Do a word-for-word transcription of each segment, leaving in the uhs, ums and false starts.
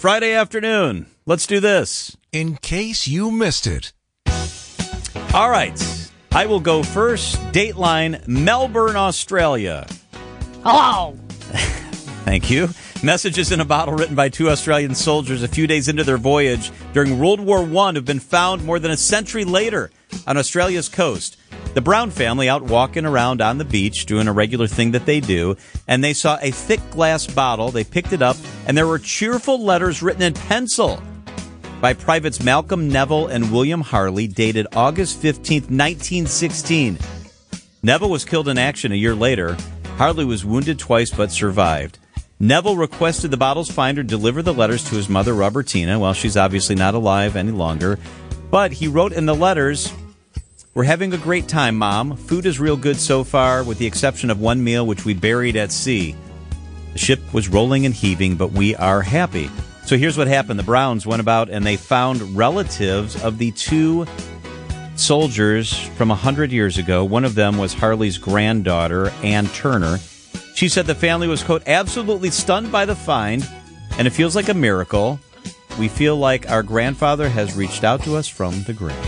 Friday afternoon. Let's do this. In case you missed it. All right. I will go first. Dateline, Melbourne, Australia. Hello. Thank you. Messages in a bottle written by two Australian soldiers a few days into their voyage during World War One have been found more than a century later on Australia's coast. The Brown family out walking around on the beach doing a regular thing that they do, and they saw a thick glass bottle. They picked it up, and there were cheerful letters written in pencil by Privates Malcolm Neville and William Harley, dated August fifteenth, nineteen sixteen. Neville was killed in action a year later. Harley was wounded twice but survived. Neville requested the bottle's finder deliver the letters to his mother, Robertina. Well, she's obviously not alive any longer. But he wrote in the letters, "We're having a great time, Mom. Food is real good so far, with the exception of one meal which we buried at sea. The ship was rolling and heaving, but we are happy." So here's what happened. The Browns went about and they found relatives of the two soldiers from one hundred years ago. One of them was Harley's granddaughter, Ann Turner. She said the family was, quote, absolutely stunned by the find, and it feels like a miracle. We feel like our grandfather has reached out to us from the grave.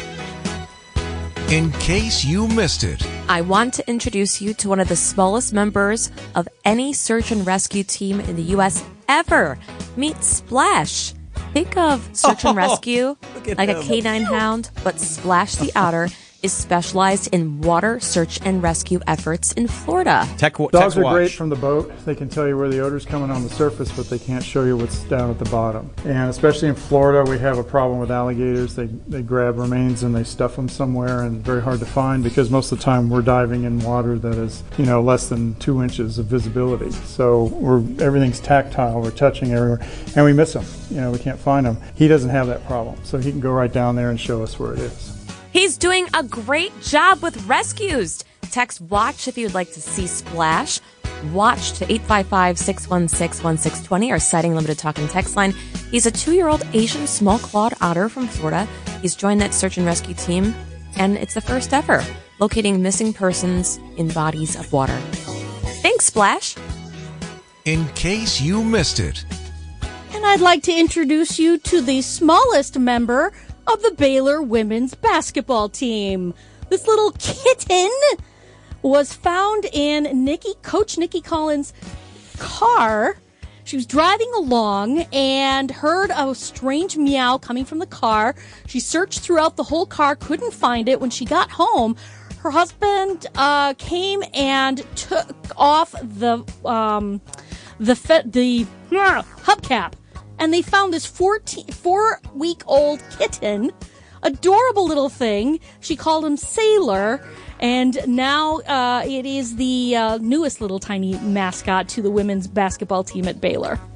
In case you missed it. I want to introduce you to one of the smallest members of any search and rescue team in the U S ever. Meet Splash. Think of search and rescue like him. a canine hound, but Splash the Otter is specialized in water search and rescue efforts in Florida. Tech, Dogs tech are watch. great from the boat. They can tell you where the odor's coming on the surface, but they can't show you what's down at the bottom. And especially in Florida, we have a problem with alligators. They they grab remains and they stuff them somewhere, and very hard to find because most of the time we're diving in water that is, you know, less than two inches of visibility. So we're everything's tactile. We're touching everywhere, and we miss them. You know, we can't find them. He doesn't have that problem, so he can go right down there and show us where it is. He's doing a great job with rescues. Text WATCH if you'd like to see Splash. WATCH to eight five five, six one six, one six two zero, our Sighting Limited talk and text line. He's a two-year-old Asian small-clawed otter from Florida. He's joined that search and rescue team, and it's the first ever, locating missing persons in bodies of water. Thanks, Splash. In case you missed it. And I'd like to introduce you to the smallest member of the Baylor women's basketball team. This little kitten was found in Nikki, Coach Nikki Collins' car. She was driving along and heard a strange meow coming from the car. She searched throughout the whole car, couldn't find it. When she got home, her husband uh, came and took off the um, the fe- the uh, hubcap. And they found this fourteen, four-week-old kitten, adorable little thing. She called him Sailor, and now uh, it is the uh, newest little tiny mascot to the women's basketball team at Baylor.